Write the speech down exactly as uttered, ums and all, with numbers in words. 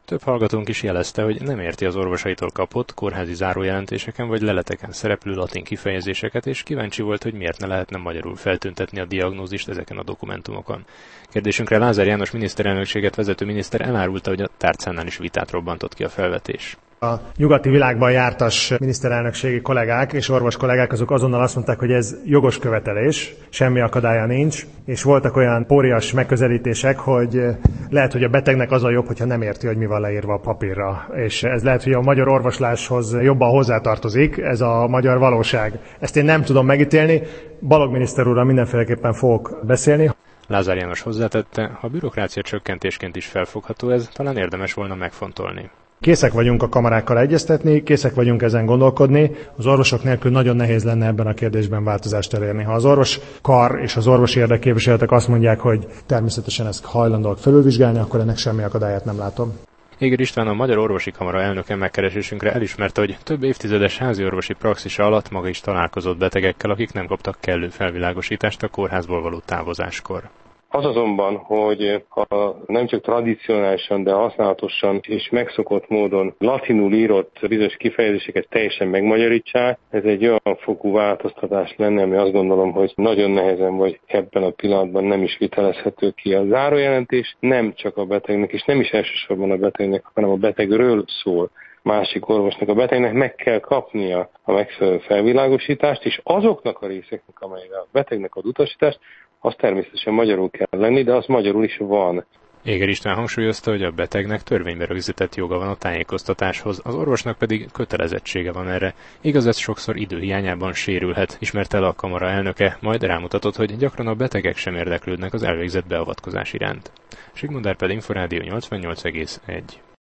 Több hallgatónk is jelezte, hogy nem érti az orvosaitól kapott kórházi zárójelentéseken vagy leleteken szereplő latin kifejezéseket, és kíváncsi volt, hogy miért ne lehetne magyarul feltüntetni a diagnózist ezeken a dokumentumokon. Kérdésünkre Lázár János miniszterelnökséget vezető miniszter elárulta, hogy a tárcánál is vitát robbantott ki a felvetés. A nyugati világban jártas miniszterelnökségi kollégák és orvos kollégák azok azonnal azt mondták, hogy ez jogos követelés, semmi akadálya nincs, és voltak olyan pórias megközelítések, hogy lehet, hogy a betegnek az a jobb, hogyha nem érti, hogy mi van leírva a papírra. És ez lehet, hogy a magyar orvosláshoz jobban hozzátartozik, ez a magyar valóság. Ezt én nem tudom megítélni, Balogh miniszter úrral mindenféleképpen fogok beszélni. Lázár János hozzátette, ha bürokrácia csökkentésként is felfogható ez, talán érdemes volna megfontolni. Készek vagyunk a kamarákkal egyeztetni, készek vagyunk ezen gondolkodni. Az orvosok nélkül nagyon nehéz lenne ebben a kérdésben változást elérni. Ha az orvos kar és az orvosi érdekképviseletek azt mondják, hogy természetesen ezt hajlandóak felülvizsgálni, akkor ennek semmi akadályát nem látom. Éger István, a Magyar Orvosi Kamara elnöke megkeresésünkre elismerte, hogy több évtizedes háziorvosi praxisa alatt maga is találkozott betegekkel, akik nem kaptak kellő felvilágosítást a kórházból való távozáskor. Az azonban, hogy ha nem csak tradicionálisan, de használatosan és megszokott módon latinul írott bizonyos kifejezéseket teljesen megmagyarítsák, ez egy olyan fokú változtatás lenne, ami azt gondolom, hogy nagyon nehezen vagy ebben a pillanatban nem is vitelezhető ki. A zárójelentés nem csak a betegnek, és nem is elsősorban a betegnek, hanem a betegről szól. Másik orvosnak, a betegnek meg kell kapnia a megfelelő felvilágosítást, és azoknak a részeknek, amelyre a betegnek ad utasítást, az természetesen magyarul kell lenni, de az magyarul is van. Éger István hangsúlyozta, hogy a betegnek törvénybe rögzített joga van a tájékoztatáshoz, az orvosnak pedig kötelezettsége van erre. Igaz, ez sokszor időhiányában sérülhet, ismerte el a kamara elnöke, majd rámutatott, hogy gyakran a betegek sem érdeklődnek az elvégzett beavatkozás iránt. Sigmund Árpád, Inforádió nyolcvannyolc egész egy.